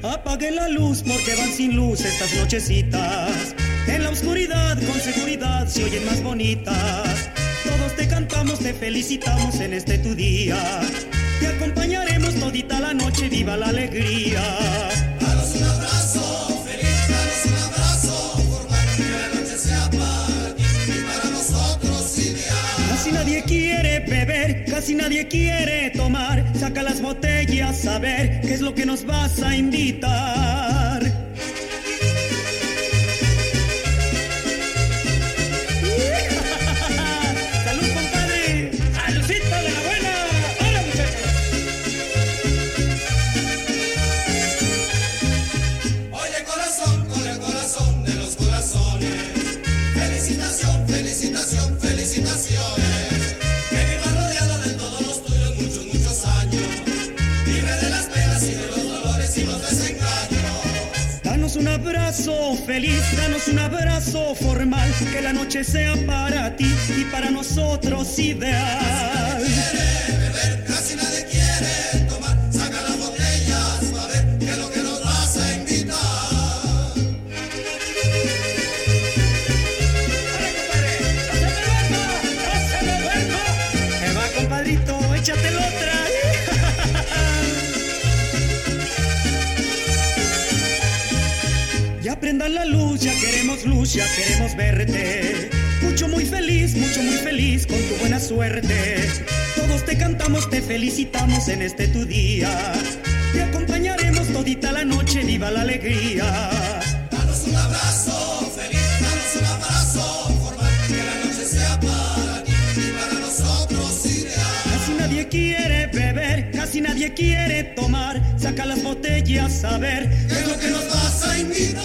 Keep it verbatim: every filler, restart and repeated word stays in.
Apague la luz porque van sin luz estas nochecitas. En la oscuridad con seguridad se oyen más bonitas. Todos te cantamos, te felicitamos en este tu día. Te acompañaremos todita la noche, viva la alegría. Danos un abrazo feliz, danos un abrazo formal, que la noche sea para ti y para nosotros ideal. Casi nadie quiere beber, casi nadie quiere tomar. Saca las botellas a ver qué es lo que nos vas a invitar. Felicitación, felicitaciones, que viva rodeado de todos los tuyos muchos, muchos años, libre de las penas y de los dolores y los desengaños. Danos un abrazo feliz, danos un abrazo formal, que la noche sea para ti y para nosotros ideal. Casi nadie quiere beber, casi nadie quiere tomar, saca las botellas para ver qué es lo que nos vas a invitar. Compadrito, échate la otra. Ya prendan la luz, ya queremos luz, ya queremos verte. Mucho muy feliz, mucho muy feliz con tu buena suerte. Todos te cantamos, te felicitamos en este tu día. Te acompañaremos todita la noche, viva la alegría. Danos un abrazo feliz, danos un abrazo formal, que la noche sea para ti y para nosotros ideal. Casi nadie quiere beber, casi nadie quiere tomar. Saca las botellas a ver ¿qué es lo que nos vas a invitar?